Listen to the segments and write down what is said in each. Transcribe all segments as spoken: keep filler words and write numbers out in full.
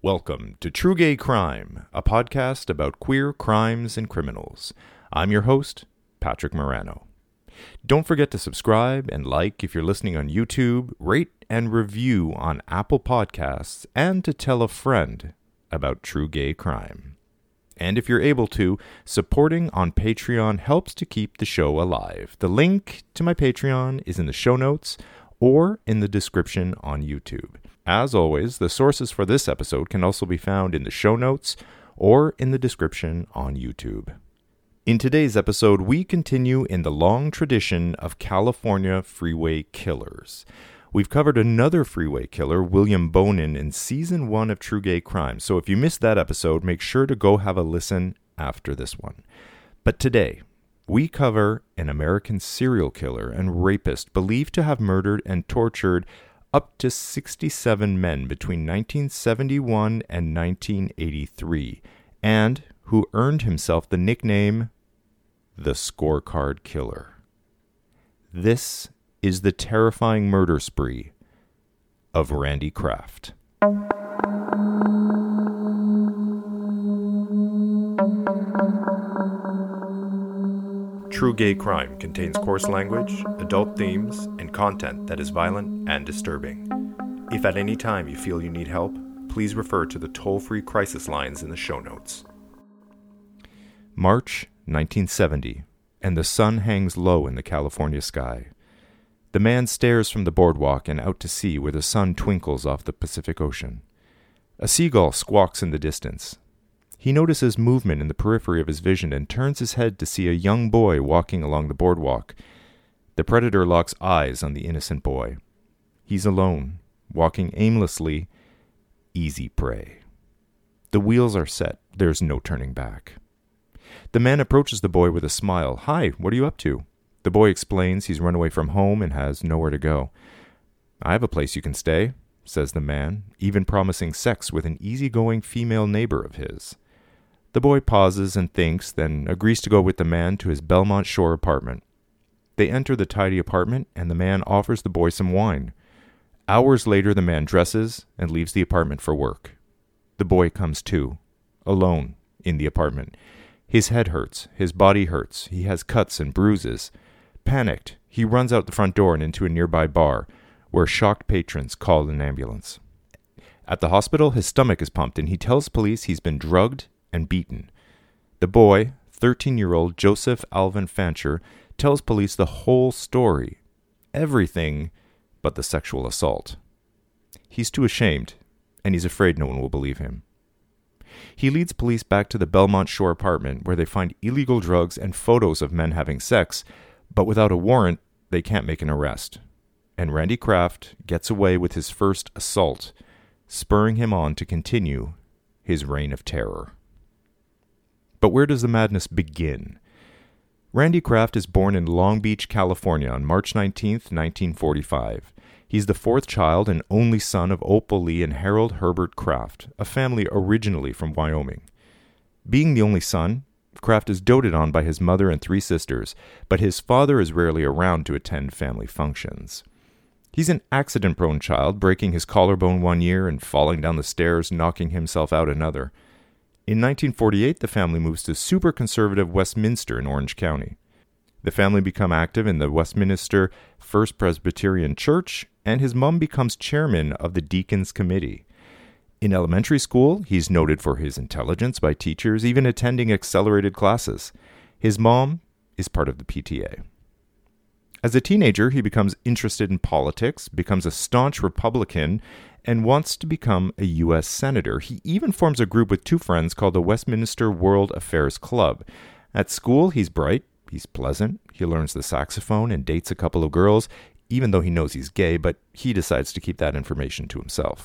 Welcome to True Gay Crime, a podcast about queer crimes and criminals. I'm your host, Patrick Morano. Don't forget to subscribe and like if you're listening on YouTube, rate and review on Apple Podcasts, and to tell a friend about True Gay Crime. And if you're able to, supporting on Patreon helps to keep the show alive. The link to my Patreon is in the show notes or in the description on YouTube. As always, the sources for this episode can also be found in the show notes or in the description on YouTube. In today's episode, we continue in the long tradition of California freeway killers. We've covered another freeway killer, William Bonin, in season one of True Gay Crime, so if you missed that episode, make sure to go have a listen after this one. But today, we cover an American serial killer and rapist believed to have murdered and tortured up to sixty-seven men between nineteen seventy-one and nineteen eighty-three, and who earned himself the nickname the Scorecard Killer. This is the terrifying murder spree of Randy Kraft. True Gay Crime contains coarse language, adult themes, and content that is violent and disturbing. If at any time you feel you need help, please refer to the toll-free crisis lines in the show notes. March nineteen seventy, and the sun hangs low in the California sky. The man stares from the boardwalk and out to sea where the sun twinkles off the Pacific Ocean. A seagull squawks in the distance. He notices movement in the periphery of his vision and turns his head to see a young boy walking along the boardwalk. The predator locks eyes on the innocent boy. He's alone, walking aimlessly, easy prey. The wheels are set. There's no turning back. The man approaches the boy with a smile. "Hi, what are you up to?" The boy explains he's run away from home and has nowhere to go. "I have a place you can stay," says the man, even promising sex with an easygoing female neighbor of his. The boy pauses and thinks, then agrees to go with the man to his Belmont Shore apartment. They enter the tidy apartment, and the man offers the boy some wine. Hours later, the man dresses and leaves the apartment for work. The boy comes to, alone, in the apartment. His head hurts, his body hurts, he has cuts and bruises. Panicked, he runs out the front door and into a nearby bar, where shocked patrons call an ambulance. At the hospital, his stomach is pumped, and he tells police he's been drugged and beaten. The boy, thirteen-year-old Joseph Alvin Fancher, tells police the whole story, everything but the sexual assault. He's too ashamed, and he's afraid no one will believe him. He leads police back to the Belmont Shore apartment, where they find illegal drugs and photos of men having sex, but without a warrant, they can't make an arrest. And Randy Kraft gets away with his first assault, spurring him on to continue his reign of terror. But where does the madness begin? Randy Kraft is born in Long Beach, California on March nineteenth, nineteen forty-five. He's the fourth child and only son of Opal Lee and Harold Herbert Kraft, a family originally from Wyoming. Being the only son, Kraft is doted on by his mother and three sisters, but his father is rarely around to attend family functions. He's an accident-prone child, breaking his collarbone one year and falling down the stairs, knocking himself out another. In nineteen forty-eight, the family moves to super-conservative Westminster in Orange County. The family become active in the Westminster First Presbyterian Church, and his mom becomes chairman of the Deacons Committee. In elementary school, he's noted for his intelligence by teachers, even attending accelerated classes. His mom is part of the P T A. As a teenager, he becomes interested in politics, becomes a staunch Republican, and wants to become a U S senator. He even forms a group with two friends called the Westminster World Affairs Club. At school, he's bright, he's pleasant, he learns the saxophone and dates a couple of girls, even though he knows he's gay, but he decides to keep that information to himself.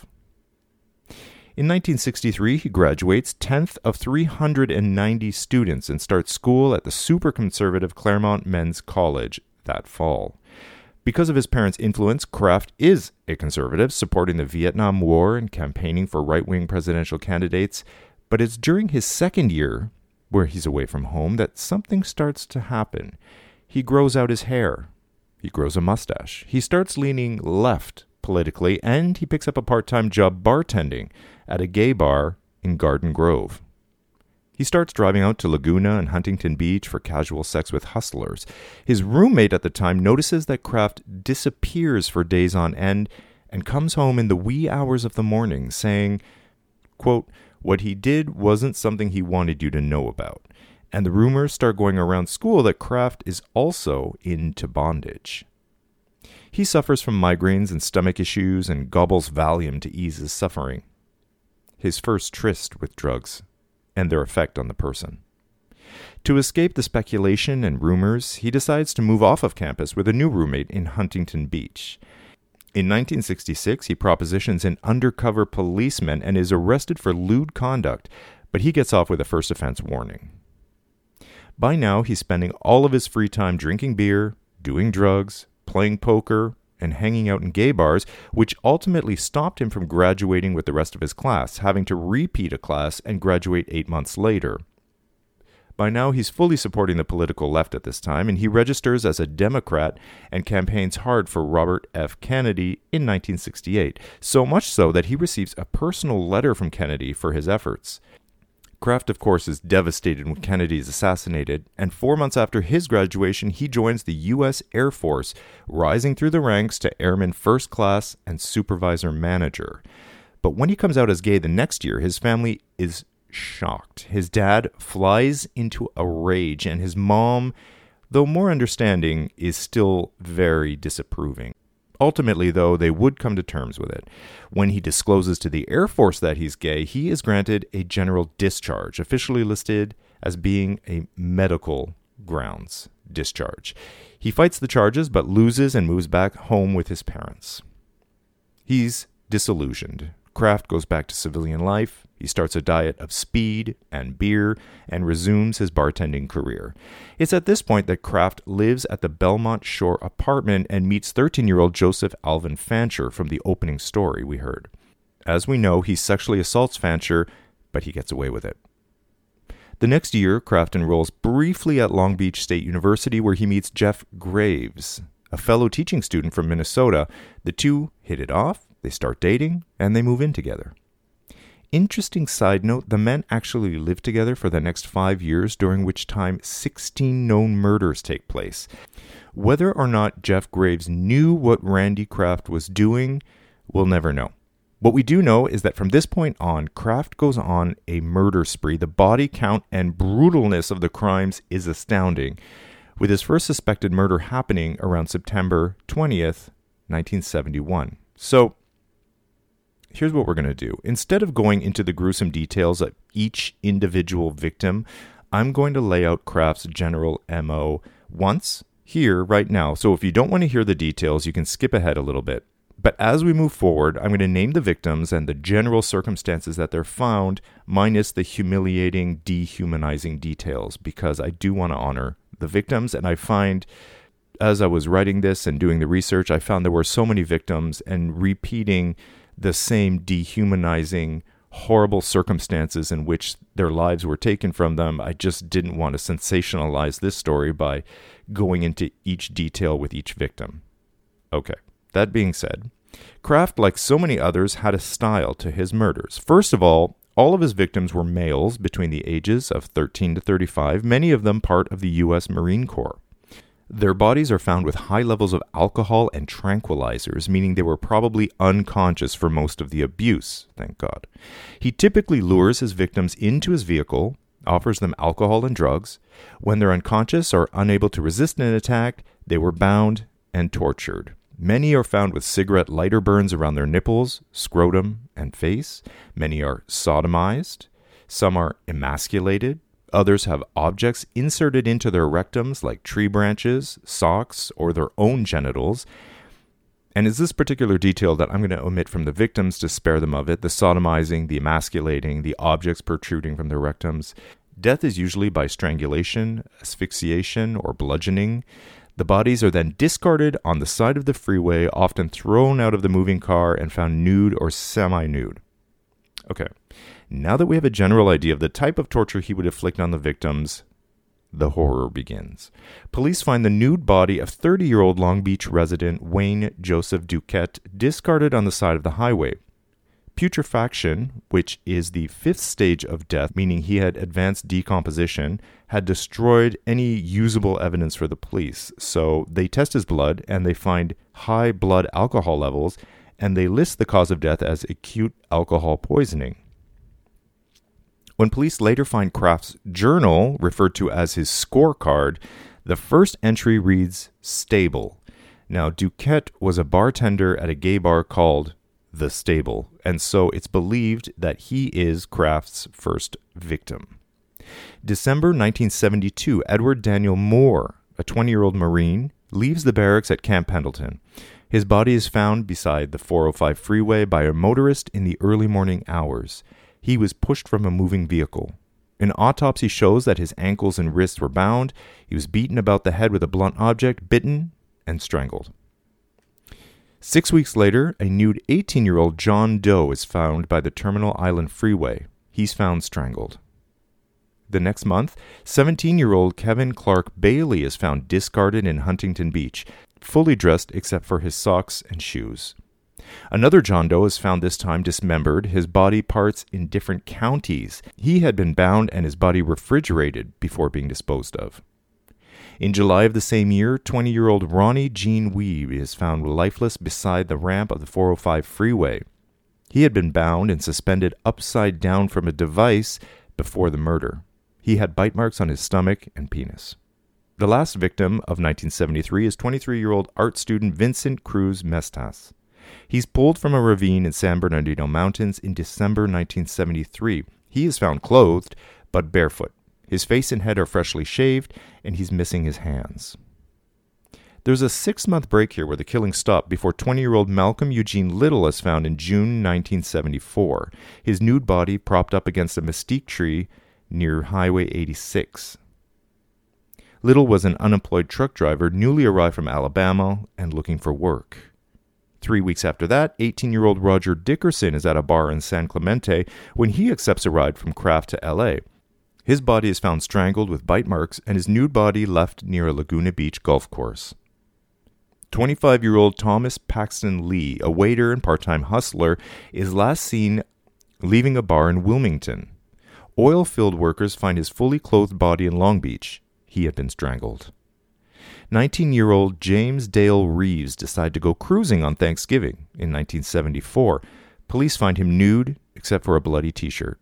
In nineteen sixty-three, he graduates tenth of three hundred ninety students and starts school at the super-conservative Claremont Men's College that fall. Because of his parents' influence, Kraft is a conservative, supporting the Vietnam War and campaigning for right-wing presidential candidates, but it's during his second year, where he's away from home, that something starts to happen. He grows out his hair. He grows a mustache. He starts leaning left politically, and he picks up a part-time job bartending at a gay bar in Garden Grove. He starts driving out to Laguna and Huntington Beach for casual sex with hustlers. His roommate at the time notices that Kraft disappears for days on end and comes home in the wee hours of the morning saying, quote, "What he did wasn't something he wanted you to know about." And the rumors start going around school that Kraft is also into bondage. He suffers from migraines and stomach issues and gobbles Valium to ease his suffering. His first tryst with drugs and their effect on the person. To escape the speculation and rumors, he decides to move off of campus with a new roommate in Huntington Beach. In nineteen sixty-six, he propositions an undercover policeman and is arrested for lewd conduct, but he gets off with a first offense warning. By now, he's spending all of his free time drinking beer, doing drugs, playing poker, and hanging out in gay bars, which ultimately stopped him from graduating with the rest of his class, having to repeat a class and graduate eight months later. By now, he's fully supporting the political left at this time, and he registers as a Democrat and campaigns hard for Robert F. Kennedy in nineteen sixty-eight, so much so that he receives a personal letter from Kennedy for his efforts. Kraft, of course, is devastated when Kennedy is assassinated, and four months after his graduation, he joins the U S Air Force, rising through the ranks to Airman First Class and Supervisor Manager. But when he comes out as gay the next year, his family is shocked. His dad flies into a rage, and his mom, though more understanding, is still very disapproving. Ultimately, though, they would come to terms with it. When he discloses to the Air Force that he's gay, he is granted a general discharge, officially listed as being a medical grounds discharge. He fights the charges, but loses and moves back home with his parents. He's disillusioned. Kraft goes back to civilian life. He starts a diet of speed and beer and resumes his bartending career. It's at this point that Kraft lives at the Belmont Shore apartment and meets thirteen-year-old Joseph Alvin Fancher from the opening story we heard. As we know, he sexually assaults Fancher, but he gets away with it. The next year, Kraft enrolls briefly at Long Beach State University, where he meets Jeff Graves, a fellow teaching student from Minnesota. The two hit it off. They start dating, and they move in together. Interesting side note, the men actually live together for the next five years, during which time sixteen known murders take place. Whether or not Jeff Graves knew what Randy Kraft was doing, we'll never know. What we do know is that from this point on, Kraft goes on a murder spree. The body count and brutalness of the crimes is astounding, with his first suspected murder happening around September twentieth, nineteen seventy-one. So, here's what we're going to do. Instead of going into the gruesome details of each individual victim, I'm going to lay out Kraft's general M O once, here, right now. So if you don't want to hear the details, you can skip ahead a little bit. But as we move forward, I'm going to name the victims and the general circumstances that they're found, minus the humiliating, dehumanizing details, because I do want to honor the victims. And I find, as I was writing this and doing the research, I found there were so many victims, and repeating the same dehumanizing, horrible circumstances in which their lives were taken from them, I just didn't want to sensationalize this story by going into each detail with each victim. Okay, that being said, Kraft, like so many others, had a style to his murders. First of all, all of his victims were males between the ages of thirteen to thirty-five, many of them part of the U S Marine Corps. Their bodies are found with high levels of alcohol and tranquilizers, meaning they were probably unconscious for most of the abuse, thank God. He typically lures his victims into his vehicle, offers them alcohol and drugs. When they're unconscious or unable to resist an attack, they were bound and tortured. Many are found with cigarette lighter burns around their nipples, scrotum, and face. Many are sodomized. Some are emasculated. Others have objects inserted into their rectums like tree branches, socks, or their own genitals. And it's this particular detail that I'm going to omit from the victims to spare them of it: the sodomizing, the emasculating, the objects protruding from their rectums. Death is usually by strangulation, asphyxiation, or bludgeoning. The bodies are then discarded on the side of the freeway, often thrown out of the moving car and found nude or semi-nude. Okay. Now that we have a general idea of the type of torture he would inflict on the victims, the horror begins. Police find the nude body of thirty-year-old Long Beach resident Wayne Joseph Duquette discarded on the side of the highway. Putrefaction, which is the fifth stage of death, meaning he had advanced decomposition, had destroyed any usable evidence for the police. So they test his blood and they find high blood alcohol levels, and they list the cause of death as acute alcohol poisoning. When police later find Kraft's journal, referred to as his scorecard, the first entry reads stable. Now, Duquette was a bartender at a gay bar called The Stable, and so it's believed that he is Kraft's first victim. December nineteen seventy-two, Edward Daniel Moore, a twenty-year-old Marine, leaves the barracks at Camp Pendleton. His body is found beside the four oh five freeway by a motorist in the early morning hours. He was pushed from a moving vehicle. An autopsy shows that his ankles and wrists were bound. He was beaten about the head with a blunt object, bitten, and strangled. Six weeks later, a nude eighteen-year-old John Doe is found by the Terminal Island Freeway. He's found strangled. The next month, seventeen-year-old Kevin Clark Bailey is found discarded in Huntington Beach, fully dressed except for his socks and shoes. Another John Doe is found this time dismembered, his body parts in different counties. He had been bound and his body refrigerated before being disposed of. In July of the same year, twenty-year-old Ronnie Jean Weeb is found lifeless beside the ramp of the four oh five freeway. He had been bound and suspended upside down from a device before the murder. He had bite marks on his stomach and penis. The last victim of nineteen seventy-three is twenty-three-year-old art student Vincent Cruz Mestas. He's pulled from a ravine in San Bernardino Mountains in December nineteen seventy-three. He is found clothed, but barefoot. His face and head are freshly shaved, and he's missing his hands. There's a six-month break here where the killing stopped before twenty-year-old Malcolm Eugene Little is found in June nineteen seventy-four. His nude body propped up against a mesquite tree near Highway eighty-six. Little was an unemployed truck driver newly arrived from Alabama and looking for work. Three weeks after that, eighteen-year-old Roger Dickerson is at a bar in San Clemente when he accepts a ride from Kraft to L A. His body is found strangled with bite marks and his nude body left near a Laguna Beach golf course. twenty-five-year-old Thomas Paxton Lee, a waiter and part-time hustler, is last seen leaving a bar in Wilmington. Oil field workers find his fully clothed body in Long Beach. He had been strangled. nineteen-year-old James Dale Reeves decided to go cruising on Thanksgiving in nineteen seventy-four. Police find him nude, except for a bloody t-shirt.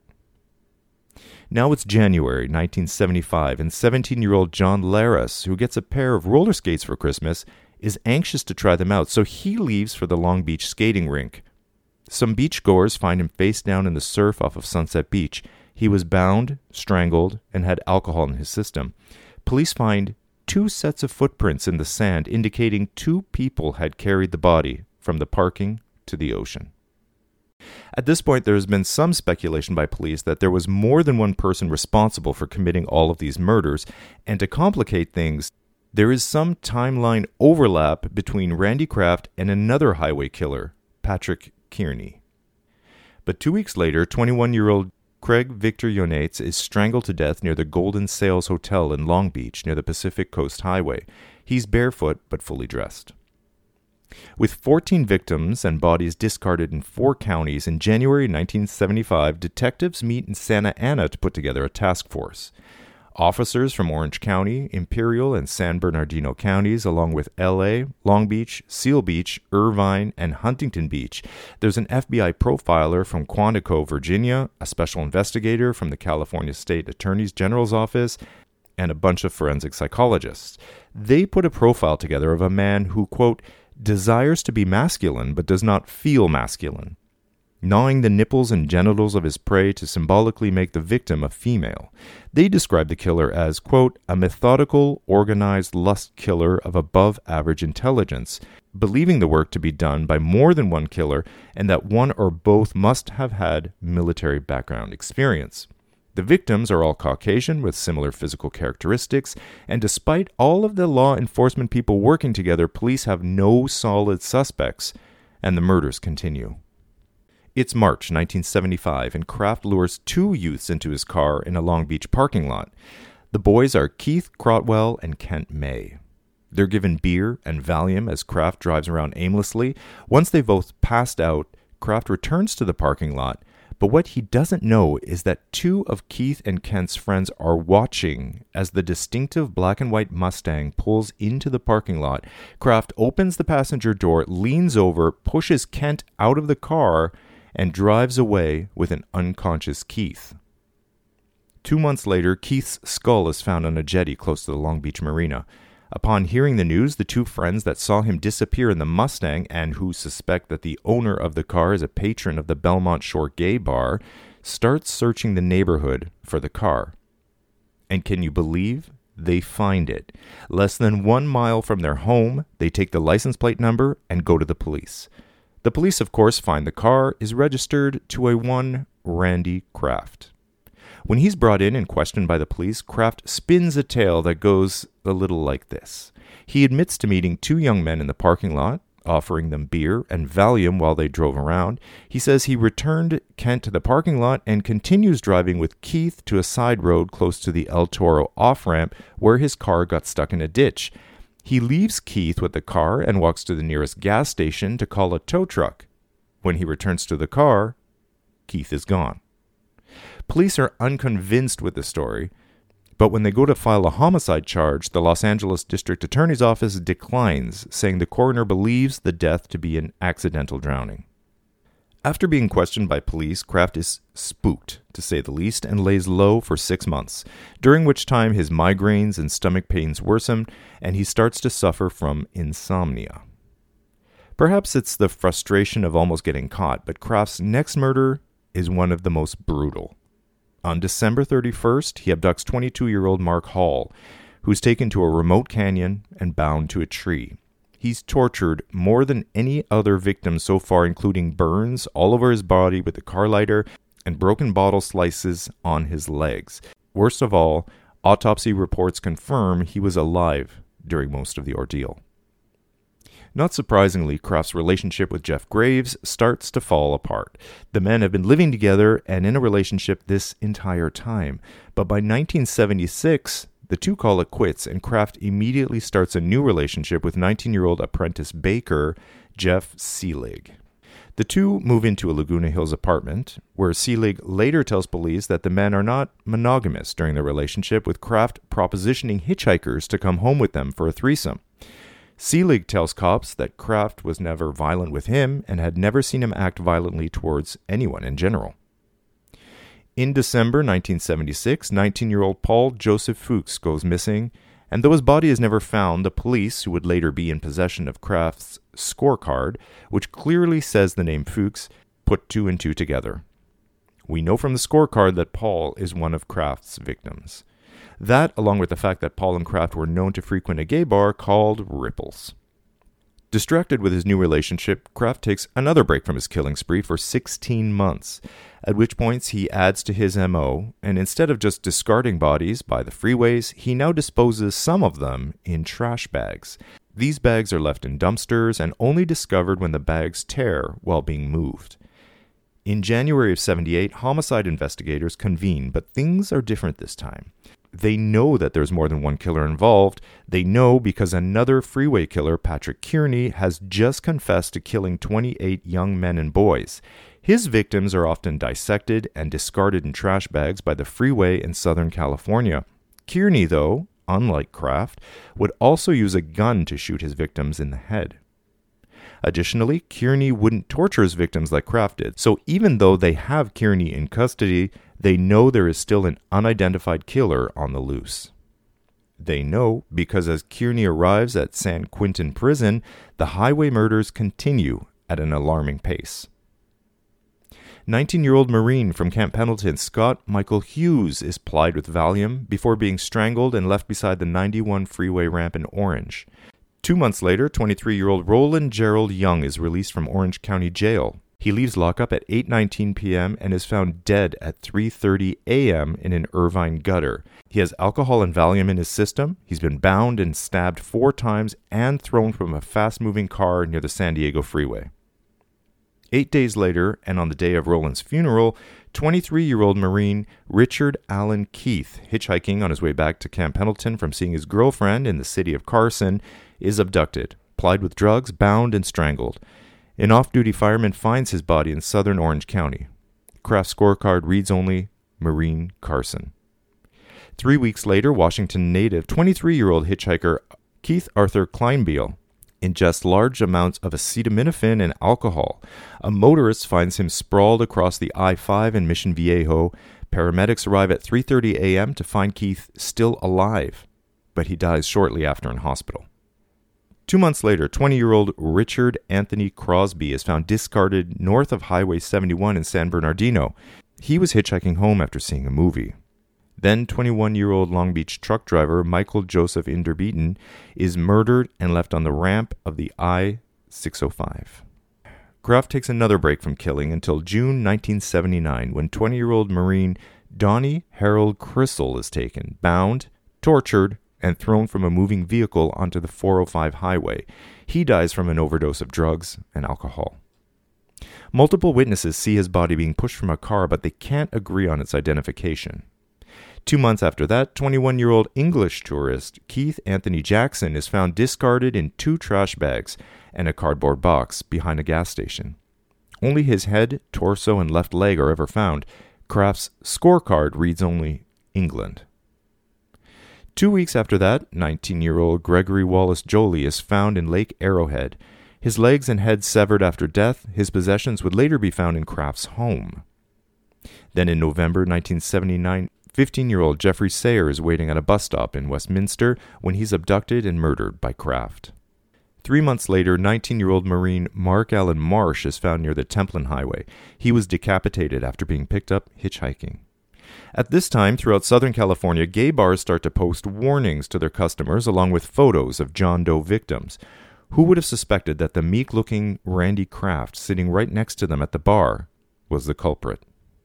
Now it's January nineteen seventy-five, and seventeen-year-old John Laris, who gets a pair of roller skates for Christmas, is anxious to try them out, so he leaves for the Long Beach skating rink. Some beachgoers find him face down in the surf off of Sunset Beach. He was bound, strangled, and had alcohol in his system. Police find two sets of footprints in the sand indicating two people had carried the body from the parking to the ocean. At this point, there has been some speculation by police that there was more than one person responsible for committing all of these murders, and to complicate things, there is some timeline overlap between Randy Kraft and another highway killer, Patrick Kearney. But two weeks later, twenty-one-year-old Craig Victor Yonates is strangled to death near the Golden Sails Hotel in Long Beach near the Pacific Coast Highway. He's barefoot but fully dressed. With fourteen victims and bodies discarded in four counties, in January nineteen seventy-five, detectives meet in Santa Ana to put together a task force. Officers from Orange County, Imperial, and San Bernardino counties, along with L A, Long Beach, Seal Beach, Irvine, and Huntington Beach. There's an F B I profiler from Quantico, Virginia, a special investigator from the California State Attorney General's office, and a bunch of forensic psychologists. They put a profile together of a man who, quote, desires to be masculine but does not feel masculine, gnawing the nipples and genitals of his prey to symbolically make the victim a female. They describe the killer as, quote, a methodical, organized lust killer of above-average intelligence, believing the work to be done by more than one killer and that one or both must have had military background experience. The victims are all Caucasian with similar physical characteristics, and despite all of the law enforcement people working together, police have no solid suspects, and the murders continue. It's March nineteen seventy-five, and Kraft lures two youths into his car in a Long Beach parking lot. The boys are Keith Crotwell and Kent May. They're given beer and Valium as Kraft drives around aimlessly. Once they've both passed out, Kraft returns to the parking lot, but what he doesn't know is that two of Keith and Kent's friends are watching as the distinctive black and white Mustang pulls into the parking lot. Kraft opens the passenger door, leans over, pushes Kent out of the car, and drives away with an unconscious Keith. Two months later, Keith's skull is found on a jetty close to the Long Beach Marina. Upon hearing the news, the two friends that saw him disappear in the Mustang and who suspect that the owner of the car is a patron of the Belmont Shore gay bar start searching the neighborhood for the car. And can you believe? They find it. Less than one mile from their home, they take the license plate number and go to the police. The police, of course, find the car is registered to a one Randy Kraft. When he's brought in and questioned by the police, Kraft spins a tale that goes a little like this. He admits to meeting two young men in the parking lot, offering them beer and Valium while they drove around. He says he returned Kent to the parking lot and continues driving with Keith to a side road close to the El Toro off-ramp where his car got stuck in a ditch. He leaves Keith with the car and walks to the nearest gas station to call a tow truck. When he returns to the car, Keith is gone. Police are unconvinced with the story, but when they go to file a homicide charge, the Los Angeles District Attorney's Office declines, saying the coroner believes the death to be an accidental drowning. After being questioned by police, Kraft is spooked, to say the least, and lays low for six months, during which time his migraines and stomach pains worsen, and he starts to suffer from insomnia. Perhaps it's the frustration of almost getting caught, but Kraft's next murder is one of the most brutal. On December thirty-first, he abducts twenty-two-year-old Mark Hall, who's taken to a remote canyon and bound to a tree. He's tortured more than any other victim so far, including burns all over his body with a car lighter and broken bottle slices on his legs. Worst of all, autopsy reports confirm he was alive during most of the ordeal. Not surprisingly, Kraft's relationship with Jeff Graves starts to fall apart. The men have been living together and in a relationship this entire time. But by nineteen seventy-six, the two call it quits, and Kraft immediately starts a new relationship with nineteen-year-old apprentice baker Jeff Seelig. The two move into a Laguna Hills apartment, where Seelig later tells police that the men are not monogamous during their relationship, with Kraft propositioning hitchhikers to come home with them for a threesome. Seelig tells cops that Kraft was never violent with him and had never seen him act violently towards anyone in general. In December nineteen seventy-six, nineteen-year-old Paul Joseph Fuchs goes missing, and though his body is never found, the police, who would later be in possession of Kraft's scorecard, which clearly says the name Fuchs, put two and two together. We know from the scorecard that Paul is one of Kraft's victims. That, along with the fact that Paul and Kraft were known to frequent a gay bar called Ripples. Distracted with his new relationship, Kraft takes another break from his killing spree for sixteen months, at which points he adds to his M O, and instead of just discarding bodies by the freeways, he now disposes some of them in trash bags. These bags are left in dumpsters and only discovered when the bags tear while being moved. In January of seventy-eight, homicide investigators convene, but things are different this time. They know that there's more than one killer involved. They know because another freeway killer, Patrick Kearney, has just confessed to killing twenty-eight young men and boys. His victims are often dissected and discarded in trash bags by the freeway in Southern California. Kearney, though, unlike Kraft, would also use a gun to shoot his victims in the head. Additionally, Kearney wouldn't torture his victims like Kraft did, so even though they have Kearney in custody, they know there is still an unidentified killer on the loose. They know because as Kearney arrives at San Quentin prison, the highway murders continue at an alarming pace. nineteen-year-old Marine from Camp Pendleton, Scott Michael Hughes, is plied with Valium before being strangled and left beside the ninety-one freeway ramp in Orange. Two months later, twenty-three-year-old Roland Gerald Young is released from Orange County Jail. He leaves lockup at eight nineteen p.m. and is found dead at three thirty a.m. in an Irvine gutter. He has alcohol and Valium in his system. He's been bound and stabbed four times and thrown from a fast-moving car near the San Diego freeway. Eight days later, and on the day of Roland's funeral, twenty-three-year-old Marine Richard Allen Keith, hitchhiking on his way back to Camp Pendleton from seeing his girlfriend in the city of Carson, is abducted, plied with drugs, bound, and strangled. An off-duty fireman finds his body in southern Orange County. Kraft's scorecard reads only Marine Carson. Three weeks later, Washington native twenty-three-year-old hitchhiker Keith Arthur Kleinbiel ingests large amounts of acetaminophen and alcohol. A motorist finds him sprawled across the I five in Mission Viejo. Paramedics arrive at three thirty a.m. to find Keith still alive, but he dies shortly after in hospital. Two months later, twenty-year-old Richard Anthony Crosby is found discarded north of Highway seventy-one in San Bernardino. He was hitchhiking home after seeing a movie. Then twenty-one-year-old Long Beach truck driver Michael Joseph Inderbeaton is murdered and left on the ramp of the I six oh five. Kraft takes another break from killing until June nineteen seventy-nine, when twenty-year-old Marine Donnie Harold Crystal is taken, bound, tortured, and thrown from a moving vehicle onto the four oh five highway. He dies from an overdose of drugs and alcohol. Multiple witnesses see his body being pushed from a car, but they can't agree on its identification. Two months after that, twenty-one-year-old English tourist Keith Anthony Jackson is found discarded in two trash bags and a cardboard box behind a gas station. Only his head, torso, and left leg are ever found. Kraft's scorecard reads only England. Two weeks after that, nineteen-year-old Gregory Wallace Jolie is found in Lake Arrowhead. His legs and head severed after death. His possessions would later be found in Kraft's home. Then in November nineteen seventy-nine, fifteen-year-old Jeffrey Sayer is waiting at a bus stop in Westminster when he's abducted and murdered by Kraft. Three months later, nineteen-year-old Marine Mark Allen Marsh is found near the Templin Highway. He was decapitated after being picked up hitchhiking. At this time, throughout Southern California, gay bars start to post warnings to their customers along with photos of John Doe victims. Who would have suspected that the meek-looking Randy Kraft sitting right next to them at the bar was the culprit?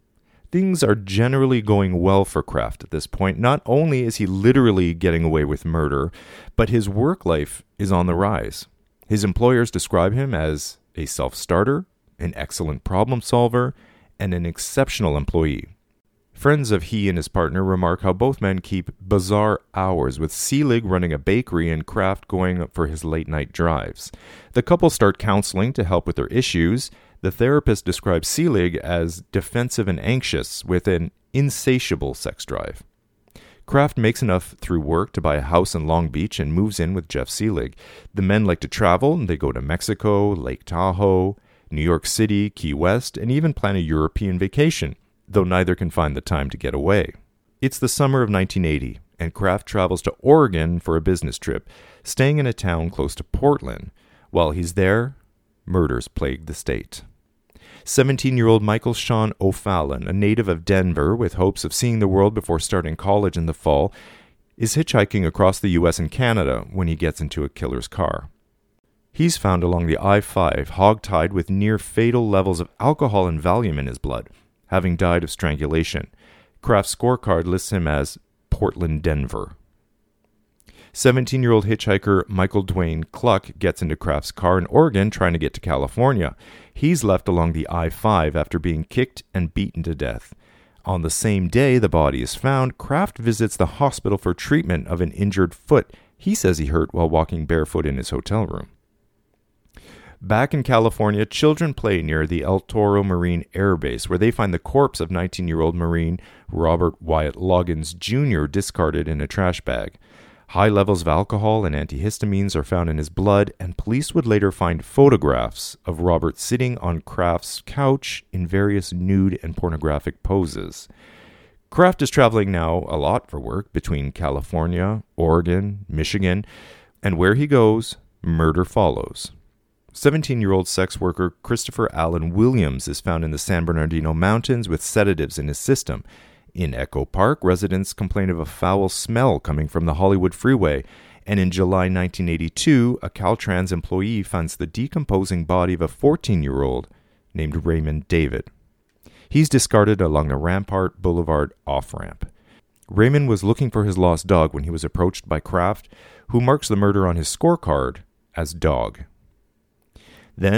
Things are generally going well for Kraft at this point. Not only is he literally getting away with murder, but his work life is on the rise. His employers describe him as a self-starter, an excellent problem solver, and an exceptional employee. Friends of he and his partner remark how both men keep bizarre hours, with Seelig running a bakery and Kraft going for his late-night drives. The couple start counseling to help with their issues. The therapist describes Seelig as defensive and anxious, with an insatiable sex drive. Kraft makes enough through work to buy a house in Long Beach and moves in with Jeff Seelig. The men like to travel, and they go to Mexico, Lake Tahoe, New York City, Key West, and even plan a European vacation, though neither can find the time to get away. It's the summer of nineteen eighty, and Kraft travels to Oregon for a business trip, staying in a town close to Portland. While he's there, murders plague the state. seventeen-year-old Michael Sean O'Fallon, a native of Denver with hopes of seeing the world before starting college in the fall, is hitchhiking across the U S and Canada when he gets into a killer's car. He's found along the I five, hog-tied with near-fatal levels of alcohol and Valium in his blood, having died of strangulation. Kraft's scorecard lists him as Portland, Denver. seventeen-year-old hitchhiker Michael Dwayne Cluck gets into Kraft's car in Oregon trying to get to California. He's left along the I five after being kicked and beaten to death. On the same day the body is found, Kraft visits the hospital for treatment of an injured foot he says he hurt while walking barefoot in his hotel room. Back in California, children play near the El Toro Marine Air Base, where they find the corpse of nineteen-year-old Marine Robert Wyatt Loggins Junior discarded in a trash bag. High levels of alcohol and antihistamines are found in his blood, and police would later find photographs of Robert sitting on Kraft's couch in various nude and pornographic poses. Kraft is traveling now a lot for work between California, Oregon, Michigan, and where he goes, murder follows. seventeen-year-old sex worker Christopher Allen Williams is found in the San Bernardino Mountains with sedatives in his system. In Echo Park, residents complain of a foul smell coming from the Hollywood freeway, and in July nineteen eighty-two, a Caltrans employee finds the decomposing body of a fourteen-year-old named Raymond David. He's discarded along the Rampart Boulevard off-ramp. Raymond was looking for his lost dog when he was approached by Kraft, who marks the murder on his scorecard as dog. Then,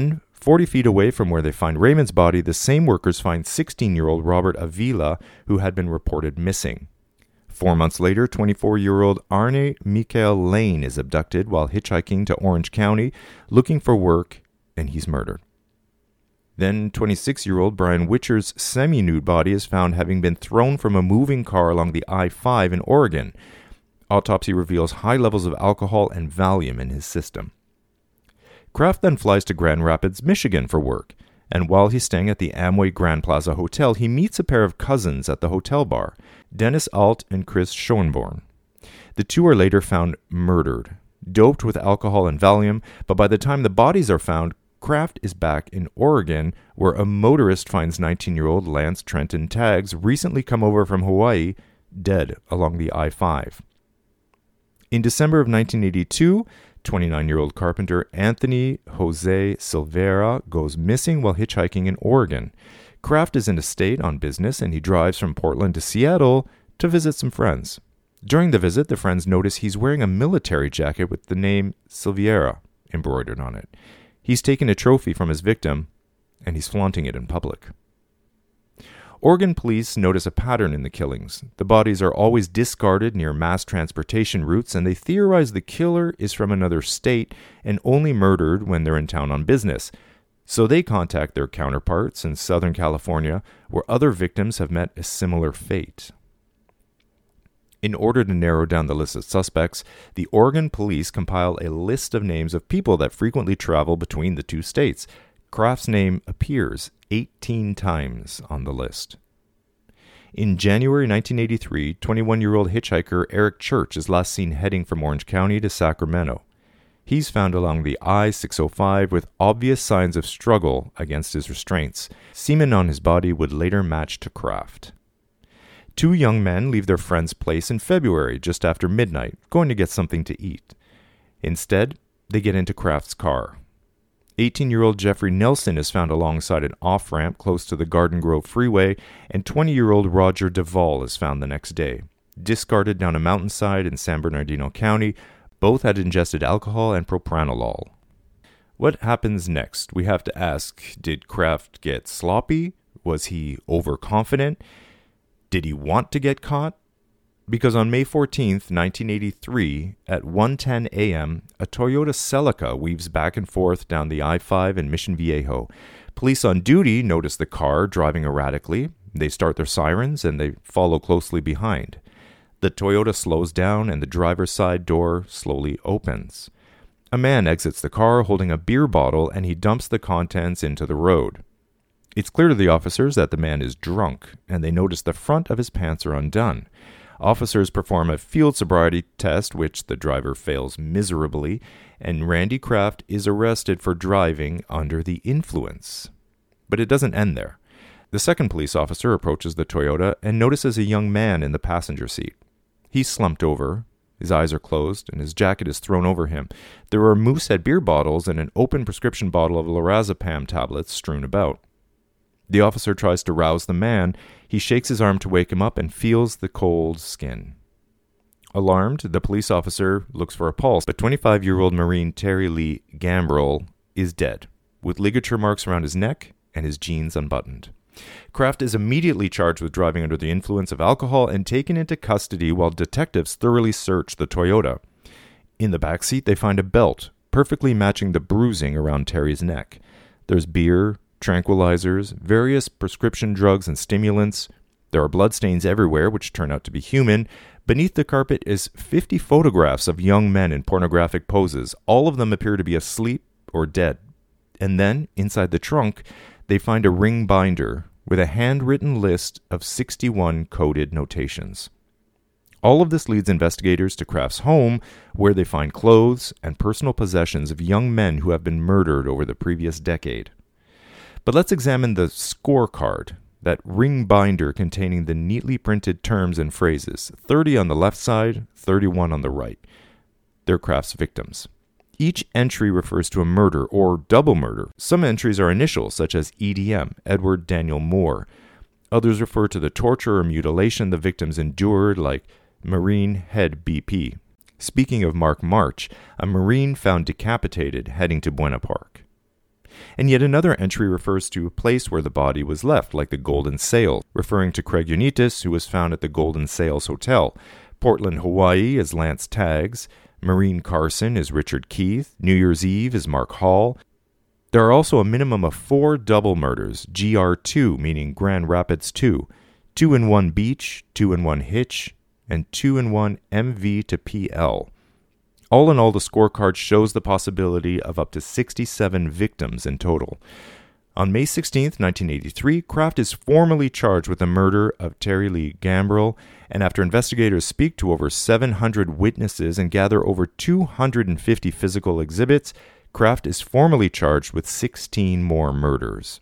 forty feet away from where they find Raymond's body, the same workers find sixteen-year-old Robert Avila, who had been reported missing. Four months later, twenty-four-year-old Arne Mikael Lane is abducted while hitchhiking to Orange County, looking for work, and he's murdered. Then, twenty-six-year-old Brian Witcher's semi-nude body is found having been thrown from a moving car along the I five in Oregon. Autopsy reveals high levels of alcohol and Valium in his system. Kraft then flies to Grand Rapids, Michigan for work, and while he's staying at the Amway Grand Plaza Hotel, he meets a pair of cousins at the hotel bar, Dennis Alt and Chris Schoenborn. The two are later found murdered, doped with alcohol and Valium, but by the time the bodies are found, Kraft is back in Oregon, where a motorist finds nineteen-year-old Lance Trenton Taggs, recently come over from Hawaii, dead along the I five. In December of nineteen eighty-two, twenty-nine-year-old carpenter Anthony Jose Silveira goes missing while hitchhiking in Oregon. Kraft is in a state on business, and he drives from Portland to Seattle to visit some friends. During the visit, the friends notice he's wearing a military jacket with the name Silveira embroidered on it. He's taken a trophy from his victim, and he's flaunting it in public. Oregon police notice a pattern in the killings. The bodies are always discarded near mass transportation routes, and they theorize the killer is from another state and only murdered when they're in town on business. So they contact their counterparts in Southern California, where other victims have met a similar fate. In order to narrow down the list of suspects, the Oregon police compile a list of names of people that frequently travel between the two states. Kraft's name appears eighteen times on the list. In January nineteen eighty-three, twenty-one-year-old hitchhiker Eric Church is last seen heading from Orange County to Sacramento. He's found along the I six oh five with obvious signs of struggle against his restraints. Semen on his body would later match to Kraft. Two young men leave their friend's place in February, just after midnight, going to get something to eat. Instead, they get into Kraft's car. eighteen-year-old Jeffrey Nelson is found alongside an off-ramp close to the Garden Grove Freeway, and twenty-year-old Roger Duvall is found the next day. Discarded down a mountainside in San Bernardino County, both had ingested alcohol and propranolol. What happens next? We have to ask, did Kraft get sloppy? Was he overconfident? Did he want to get caught? Because on May fourteenth, nineteen eighty-three, at one ten a.m., a Toyota Celica weaves back and forth down the I five in Mission Viejo. Police on duty notice the car driving erratically. They start their sirens and they follow closely behind. The Toyota slows down and the driver's side door slowly opens. A man exits the car holding a beer bottle and he dumps the contents into the road. It's clear to the officers that the man is drunk, and they notice the front of his pants are undone. Officers perform a field sobriety test, which the driver fails miserably, and Randy Kraft is arrested for driving under the influence. But it doesn't end there. The second police officer approaches the Toyota and notices a young man in the passenger seat. He's slumped over, his eyes are closed, and his jacket is thrown over him. There are Moosehead beer bottles and an open prescription bottle of lorazepam tablets strewn about. The officer tries to rouse the man. He shakes his arm to wake him up and feels the cold skin. Alarmed, the police officer looks for a pulse, but twenty-five-year-old Marine Terry Lee Gambrell is dead, with ligature marks around his neck and his jeans unbuttoned. Kraft is immediately charged with driving under the influence of alcohol and taken into custody while detectives thoroughly search the Toyota. In the back seat, they find a belt, perfectly matching the bruising around Terry's neck. There's beer, tranquilizers, various prescription drugs and stimulants. There are bloodstains everywhere, which turn out to be human. Beneath the carpet is fifty photographs of young men in pornographic poses. All of them appear to be asleep or dead. And then, inside the trunk, they find a ring binder with a handwritten list of sixty-one coded notations. All of this leads investigators to Kraft's home, where they find clothes and personal possessions of young men who have been murdered over the previous decade. But let's examine the scorecard, that ring binder containing the neatly printed terms and phrases, thirty on the left side, thirty-one on the right. They're Kraft's victims. Each entry refers to a murder or double murder. Some entries are initials, such as E D M, Edward Daniel Moore. Others refer to the torture or mutilation the victims endured, like Marine Head B P. Speaking of Mark March, a Marine found decapitated heading to Buena Park. And yet another entry refers to a place where the body was left, like the Golden Sail, referring to Craig Unitas, who was found at the Golden Sails Hotel. Portland, Hawaii is Lance Taggs. Maureen Carson is Richard Keith. New Year's Eve is Mark Hall. There are also a minimum of four double murders, G R two, meaning Grand Rapids two, two in one Beach, two in one Hitch, and two in one M V to P L. All in all, the scorecard shows the possibility of up to sixty-seven victims in total. On May sixteenth, nineteen eighty-three, Kraft is formally charged with the murder of Terry Lee Gambrill, and after investigators speak to over seven hundred witnesses and gather over two hundred fifty physical exhibits, Kraft is formally charged with sixteen more murders.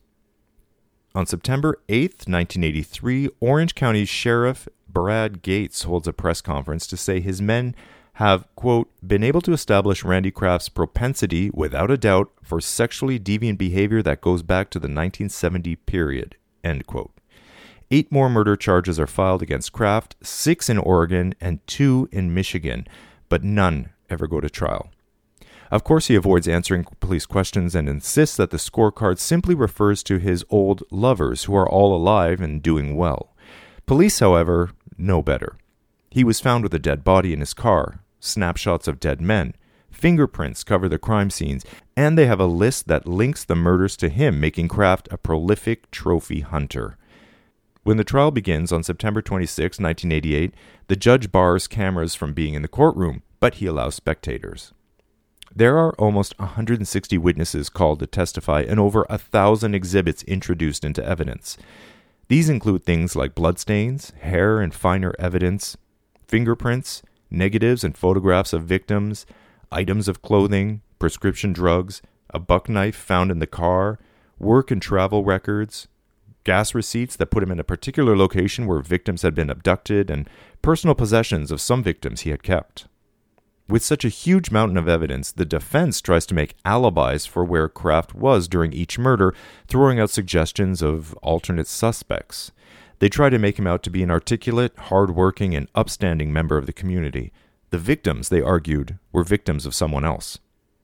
On September eighth, nineteen eighty-three, Orange County Sheriff Brad Gates holds a press conference to say his men have, quote, been able to establish Randy Kraft's propensity, without a doubt, for sexually deviant behavior that goes back to the nineteen seventy period, end quote. Eight more murder charges are filed against Kraft, six in Oregon and two in Michigan, but none ever go to trial. Of course, he avoids answering police questions and insists that the scorecard simply refers to his old lovers, who are all alive and doing well. Police, however, know better. He was found with a dead body in his car, snapshots of dead men, fingerprints cover the crime scenes, and they have a list that links the murders to him, making Kraft a prolific trophy hunter. When the trial begins on September twenty-sixth, nineteen eighty-eight, the judge bars cameras from being in the courtroom, but he allows spectators. There are almost one hundred sixty witnesses called to testify and over a thousand exhibits introduced into evidence. These include things like bloodstains, hair and finer evidence, fingerprints, negatives and photographs of victims, items of clothing, prescription drugs, a buck knife found in the car, work and travel records, gas receipts that put him in a particular location where victims had been abducted, and personal possessions of some victims he had kept. With such a huge mountain of evidence, the defense tries to make alibis for where Kraft was during each murder, throwing out suggestions of alternate suspects. They try to make him out to be an articulate, hard-working, and upstanding member of the community. The victims, they argued, were victims of someone else.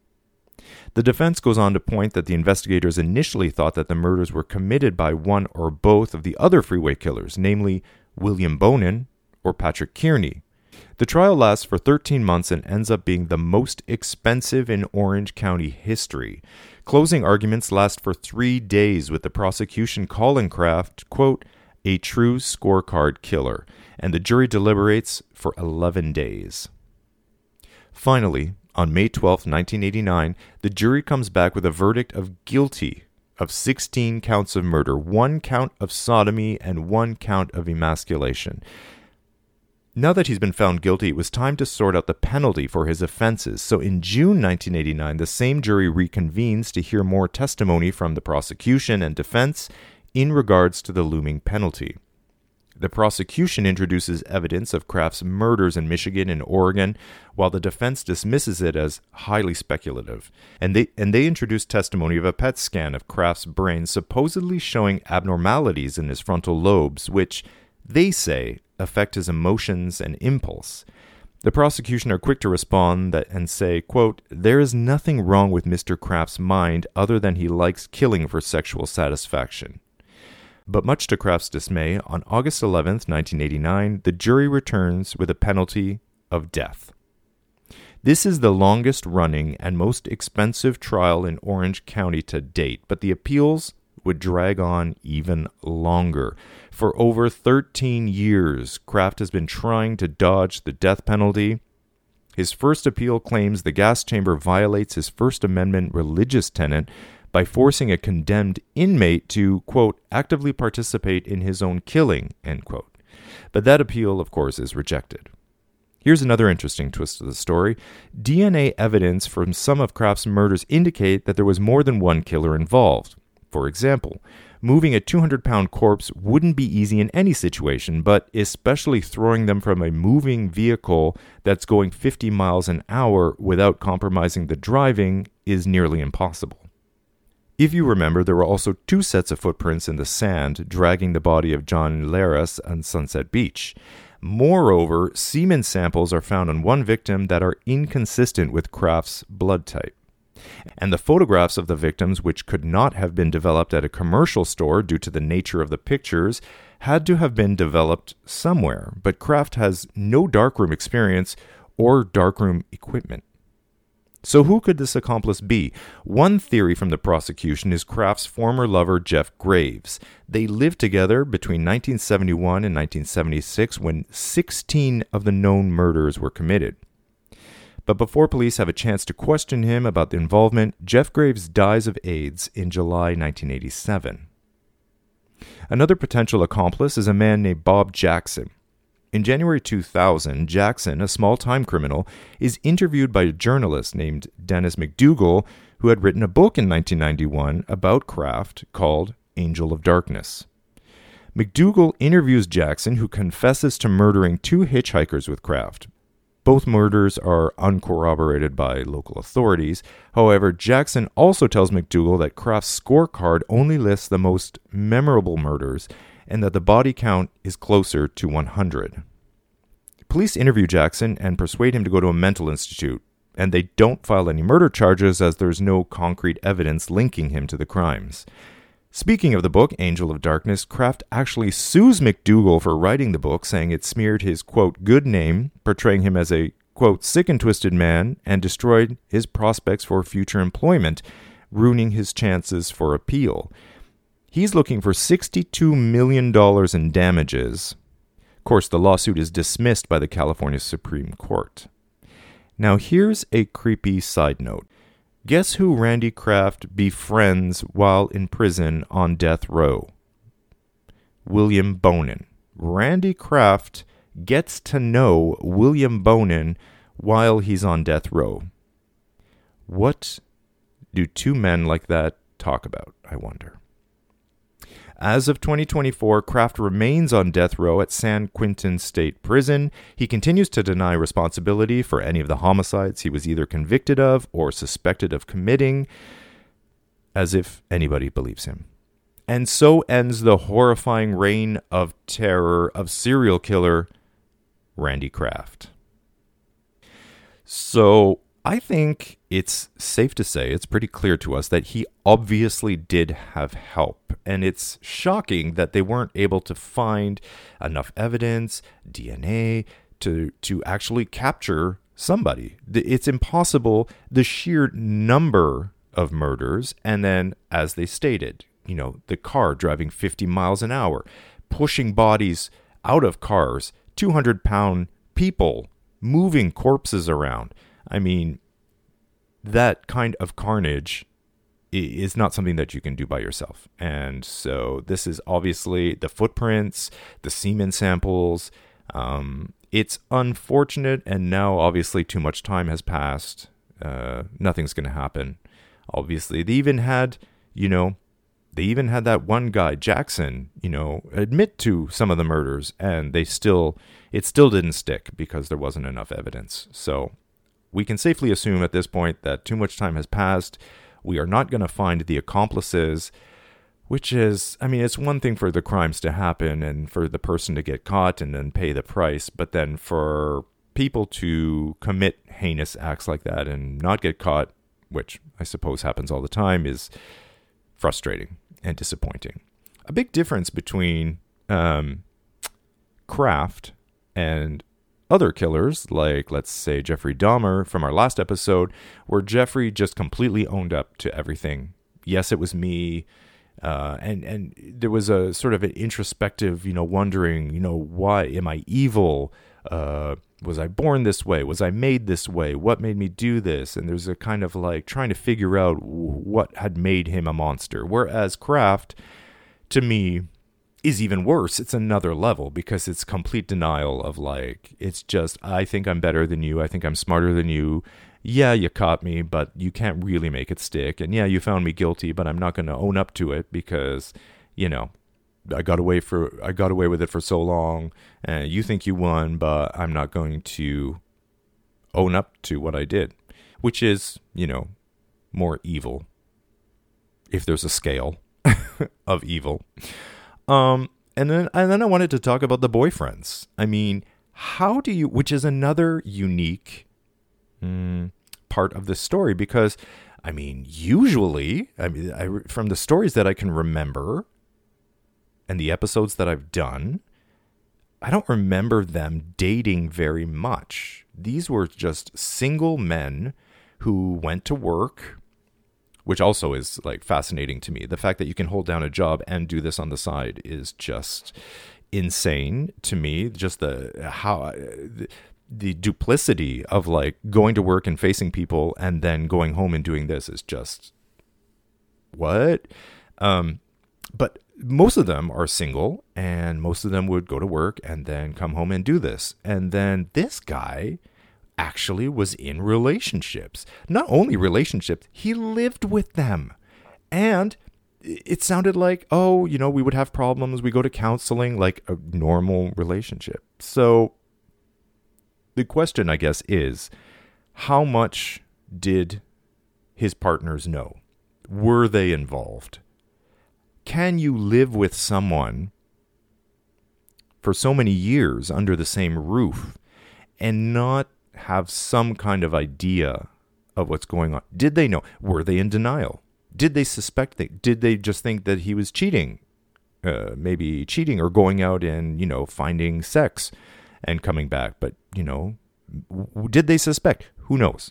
The defense goes on to point that the investigators initially thought that the murders were committed by one or both of the other freeway killers, namely William Bonin or Patrick Kearney. The trial lasts for thirteen months and ends up being the most expensive in Orange County history. Closing arguments last for three days, with the prosecution calling Kraft, quote, a true scorecard killer, and the jury deliberates for eleven days. Finally, on May twelfth, nineteen eighty-nine, the jury comes back with a verdict of guilty of sixteen counts of murder, one count of sodomy, and one count of emasculation. Now that he's been found guilty, it was time to sort out the penalty for his offenses. So in June nineteen eighty-nine, the same jury reconvenes to hear more testimony from the prosecution and defense in regards to the looming penalty. The prosecution introduces evidence of Kraft's murders in Michigan and Oregon, while the defense dismisses it as highly speculative. And they and they introduce testimony of a P E T scan of Kraft's brain supposedly showing abnormalities in his frontal lobes, which, they say, affect his emotions and impulse. The prosecution are quick to respond that and say, quote, there is nothing wrong with Mister Kraft's mind other than he likes killing for sexual satisfaction. But much to Kraft's dismay, on August eleventh, nineteen eighty-nine, the jury returns with a penalty of death. This is the longest running and most expensive trial in Orange County to date, but the appeals would drag on even longer. For over thirteen years, Kraft has been trying to dodge the death penalty. His first appeal claims the gas chamber violates his First Amendment religious tenet by forcing a condemned inmate to, quote, actively participate in his own killing, end quote. But that appeal, of course, is rejected. Here's another interesting twist of the story. D N A evidence from some of Kraft's murders indicate that there was more than one killer involved. For example, moving a two hundred pound corpse wouldn't be easy in any situation, but especially throwing them from a moving vehicle that's going fifty miles an hour without compromising the driving is nearly impossible. If you remember, there were also two sets of footprints in the sand dragging the body of John Laris on Sunset Beach. Moreover, semen samples are found on one victim that are inconsistent with Kraft's blood type. And the photographs of the victims, which could not have been developed at a commercial store due to the nature of the pictures, had to have been developed somewhere. But Kraft has no darkroom experience or darkroom equipment. So who could this accomplice be? One theory from the prosecution is Kraft's former lover, Jeff Graves. They lived together between nineteen seventy-one and nineteen seventy-six when sixteen of the known murders were committed. But before police have a chance to question him about the involvement, Jeff Graves dies of AIDS in July nineteen eighty-seven. Another potential accomplice is a man named Bob Jackson. In January two thousand, Jackson, a small-time criminal, is interviewed by a journalist named Dennis McDougal, who had written a book in nineteen ninety-one about Kraft called Angel of Darkness. McDougal interviews Jackson, who confesses to murdering two hitchhikers with Kraft. Both murders are uncorroborated by local authorities. However, Jackson also tells McDougal that Kraft's scorecard only lists the most memorable murders and that the body count is closer to one hundred. Police interview Jackson and persuade him to go to a mental institute, and they don't file any murder charges as there's no concrete evidence linking him to the crimes. Speaking of the book, Angel of Darkness, Kraft actually sues McDougal for writing the book, saying it smeared his, quote, good name, portraying him as a, quote, sick and twisted man, and destroyed his prospects for future employment, ruining his chances for appeal. He's looking for sixty-two million dollars in damages. Of course, the lawsuit is dismissed by the California Supreme Court. Now, here's a creepy side note. Guess who Randy Kraft befriends while in prison on death row? William Bonin. Randy Kraft gets to know William Bonin while he's on death row. What do two men like that talk about, I wonder? As of twenty twenty-four, Kraft remains on death row at San Quentin State Prison. He continues to deny responsibility for any of the homicides he was either convicted of or suspected of committing, as if anybody believes him. And so ends the horrifying reign of terror of serial killer Randy Kraft. So I think it's safe to say, it's pretty clear to us that he obviously did have help. And it's shocking that they weren't able to find enough evidence, D N A, to, to actually capture somebody. It's impossible, the sheer number of murders, and then, as they stated, you know, the car driving fifty miles an hour, pushing bodies out of cars, two hundred pound people moving corpses around. I mean, that kind of carnage is not something that you can do by yourself. And so this is obviously the footprints, the semen samples. Um, it's unfortunate, and now obviously too much time has passed. Uh, nothing's going to happen. Obviously, they even had, you know, they even had that one guy, Jackson, you know, admit to some of the murders, and they still, it still didn't stick because there wasn't enough evidence. So we can safely assume at this point that too much time has passed. We are not going to find the accomplices, which is, I mean, it's one thing for the crimes to happen and for the person to get caught and then pay the price, but then for people to commit heinous acts like that and not get caught, which I suppose happens all the time, is frustrating and disappointing. A big difference between um, Kraft and other killers, like, let's say, Jeffrey Dahmer from our last episode, where Jeffrey just completely owned up to everything. Yes, it was me. Uh, and, and there was a sort of an introspective, you know, wondering, you know, why am I evil? Uh, was I born this way? Was I made this way? What made me do this? And there's a kind of like trying to figure out what had made him a monster. Whereas Kraft, to me, is even worse. It's another level because it's complete denial of, like, it's just, I think I'm better than you. I think I'm smarter than you. Yeah, you caught me, but you can't really make it stick. And yeah, you found me guilty, but I'm not going to own up to it because, you know, I got away for I got away with it for so long. And you think you won, but I'm not going to own up to what I did, which is, you know, more evil, if there's a scale of evil. Um, and then and then I wanted to talk about the boyfriends. I mean, how do you, which is another unique mm, part of this story, because I mean, usually, I mean, I, from the stories that I can remember and the episodes that I've done, I don't remember them dating very much. These were just single men who went to work, which also is like fascinating to me. The fact that you can hold down a job and do this on the side is just insane to me. Just the how the, the duplicity of like going to work and facing people and then going home and doing this is just what? Um, but most of them are single, and most of them would go to work and then come home and do this. And then this guy actually was in relationships. Not only relationships, he lived with them. And it sounded like, oh, you know, we would have problems. We go to counseling, like a normal relationship. So the question, I guess, is how much did his partners know? Were they involved? Can you live with someone for so many years under the same roof and not have some kind of idea of what's going on? Did they know? Were they in denial? Did they suspect that? Did they just think that he was cheating? Uh, maybe cheating or going out and, you know, finding sex and coming back. But, you know, w- did they suspect? Who knows?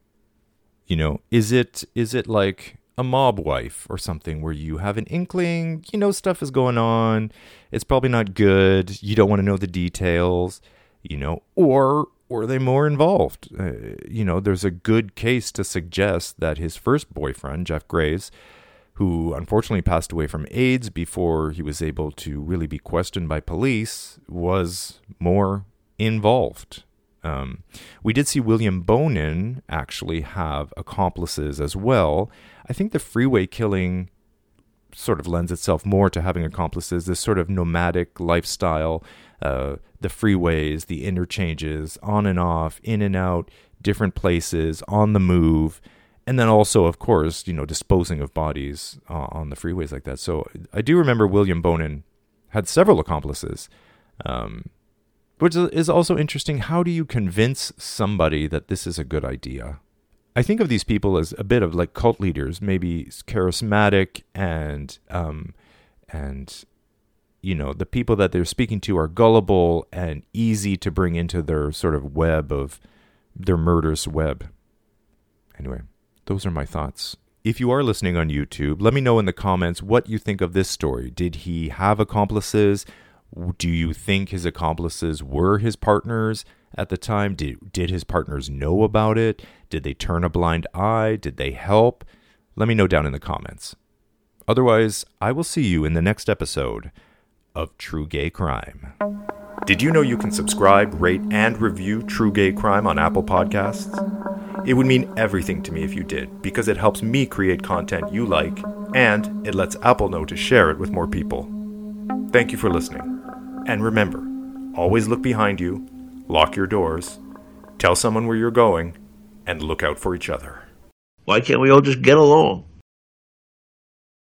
You know, is it is it like a mob wife or something where you have an inkling, you know, stuff is going on. It's probably not good. You don't want to know the details, you know, or or are they more involved? Uh, you know, there's a good case to suggest that his first boyfriend, Jeff Graves, who unfortunately passed away from AIDS before he was able to really be questioned by police, was more involved. Um, we did see William Bonin actually have accomplices as well. I think the freeway killing sort of lends itself more to having accomplices, this sort of nomadic lifestyle, uh, the freeways, the interchanges, on and off, in and out, different places, on the move, and then also, of course, you know, disposing of bodies uh, on the freeways like that. So I do remember William Bonin had several accomplices, um, which is also interesting. How do you convince somebody that this is a good idea? I think of these people as a bit of like cult leaders, maybe charismatic and, um, and, you know, the people that they're speaking to are gullible and easy to bring into their sort of web of their murderous web. Anyway, those are my thoughts. If you are listening on YouTube, let me know in the comments what you think of this story. Did he have accomplices? Do you think his accomplices were his partners at the time? Did, did his partners know about it? Did they turn a blind eye? Did they help? Let me know down in the comments. Otherwise, I will see you in the next episode of True Gay Crime. Did you know you can subscribe, rate, and review True Gay Crime on Apple Podcasts? It would mean everything to me if you did, because it helps me create content you like, and it lets Apple know to share it with more people. Thank you for listening. And remember, always look behind you, lock your doors, tell someone where you're going, and look out for each other. Why can't we all just get along?